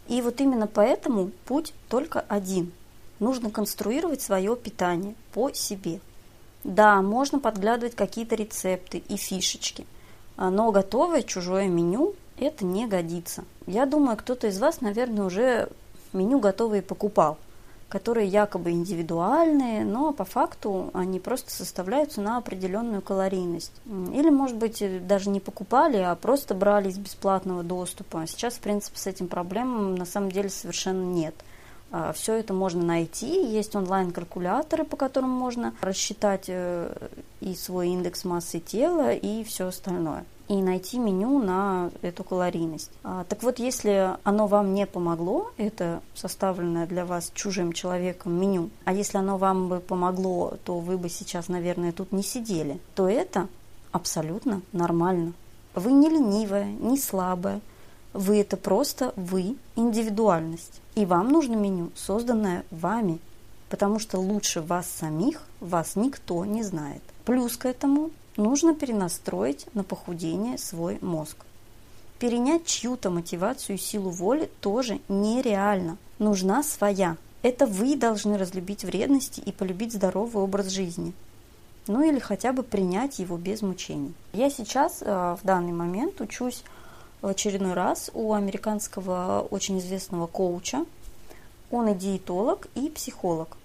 И вот именно поэтому путь только один. Нужно конструировать свое питание по себе. Да, можно подглядывать какие-то рецепты и фишечки, но готовое чужое меню это не годится. Я думаю, кто-то из вас, наверное, уже меню готовые покупал, которые якобы индивидуальные, но по факту они просто составляются на определенную калорийность. Или, может быть, даже не покупали, а просто брали из бесплатного доступа. Сейчас, в принципе, с этим проблем на самом деле совершенно нет. Все это можно найти, есть онлайн-калькуляторы, по которым можно рассчитать и свой индекс массы тела, и все остальное. И найти меню на эту калорийность. Так вот, если оно вам не помогло, это составленное для вас чужим человеком меню, а если оно вам бы помогло, то вы бы сейчас, наверное, тут не сидели, то это абсолютно нормально. Вы не ленивая, не слабая. Вы это просто вы, индивидуальность. И вам нужно меню, созданное вами, потому что лучше вас самих вас никто не знает. Плюс к этому нужно перенастроить на похудение свой мозг. Перенять чью-то мотивацию и силу воли тоже нереально. Нужна своя. Это вы должны разлюбить вредности и полюбить здоровый образ жизни. Ну или хотя бы принять его без мучений. Я сейчас в данный момент учусь в очередной раз у американского очень известного коуча. Он и диетолог, и психолог.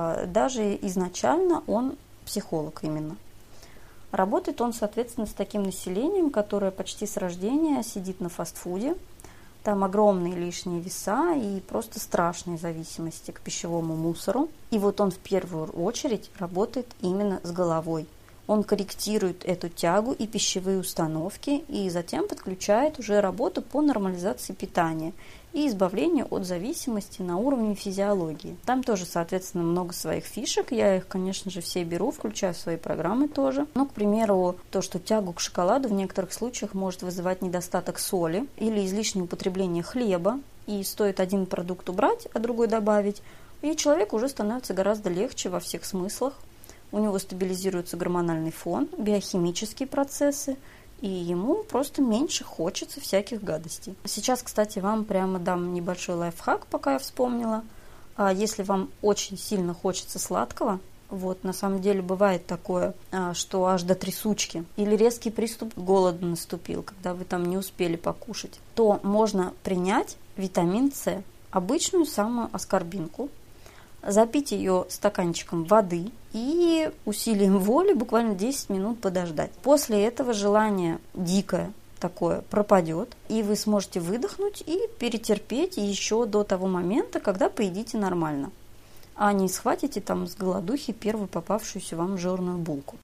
Даже изначально он психолог именно. Работает он, соответственно, с таким населением, которое почти с рождения сидит на фастфуде. Там огромные лишние веса и просто страшные зависимости к пищевому мусору. И вот он в первую очередь работает именно с головой. Он корректирует эту тягу и пищевые установки, и затем подключает уже работу по нормализации питания и избавлению от зависимости на уровне физиологии. Там тоже, соответственно, много своих фишек. Я их, конечно же, все беру, включаю в свои программы тоже. Ну, к примеру, то, что тягу к шоколаду в некоторых случаях может вызывать недостаток соли или излишнее употребление хлеба. И стоит один продукт убрать, а другой добавить, и человеку уже становится гораздо легче во всех смыслах. У него стабилизируется гормональный фон, биохимические процессы, и ему просто меньше хочется всяких гадостей. Сейчас, кстати, вам прямо дам небольшой лайфхак, пока я вспомнила. Если вам очень сильно хочется сладкого, вот на самом деле бывает такое, что аж до трясучки, или резкий приступ голода наступил, когда вы там не успели покушать, то можно принять витамин С, обычную самую аскорбинку, запить ее стаканчиком воды и усилием воли буквально 10 минут подождать. После этого желание дикое такое пропадет, и вы сможете выдохнуть и перетерпеть еще до того момента, когда поедите нормально, а не схватите там с голодухи первую попавшуюся вам жирную булку.